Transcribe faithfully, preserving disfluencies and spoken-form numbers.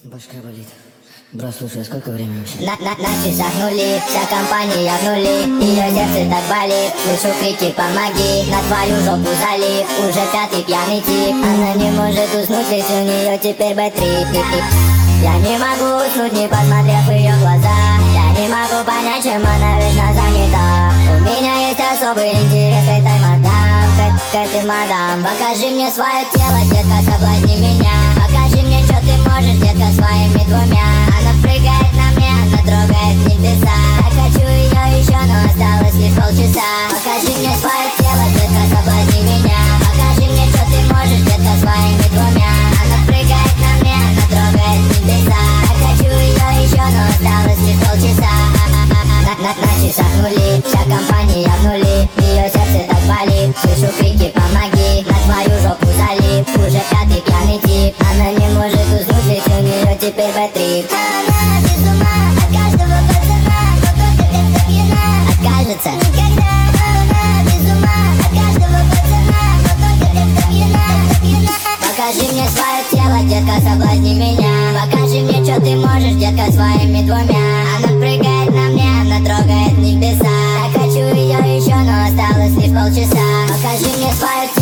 Башка болит. Бро, слушай, сколько времени вообще? На, на, на часах нули, вся компания в нули. Ее сердце так болит, слышу крики «помоги». На твою жопу залив, уже пятый пьяный тип. Она не может уснуть, ведь у нее теперь бэ-трип. Я не могу уснуть, не посмотрев в ее глаза. Я не могу понять, чем она вечно занята. У меня есть особый интерес к этой мадам, к, к этой мадам. Покажи мне свое тело, детка, соблазни меня. Покажи мне, что ты можешь, детка, своими двумя. Она прыгает на мне, она трогает небеса. Я хочу ее еще, но осталось лишь полчаса. Покажи мне свое тело, детка, соблазни меня. Покажи мне, что ты можешь, детка, своими двумя. Она прыгает на мне, она трогает небеса. Я хочу ее еще, но осталось лишь полчаса. На, на, на часах нули, вся компания в нули. Ее сердце так болит, слышу крики «помоги». На твою жопу залив, уже пятый пьяный тип. Она не может уснуть, ведь у нее теперь бэ-трип. Она без ума от каждого пацана, но только без пьяна откажется никогда. Она без ума от каждого пацана, но только без пьяна. Покажи мне свое тело, детка, соблазни меня. Покажи мне, что ты можешь, детка, своими двумя. Она прыгает на мне, она трогает небеса. Я хочу ее еще, но осталось лишь полчаса. Покажи мне свое тело.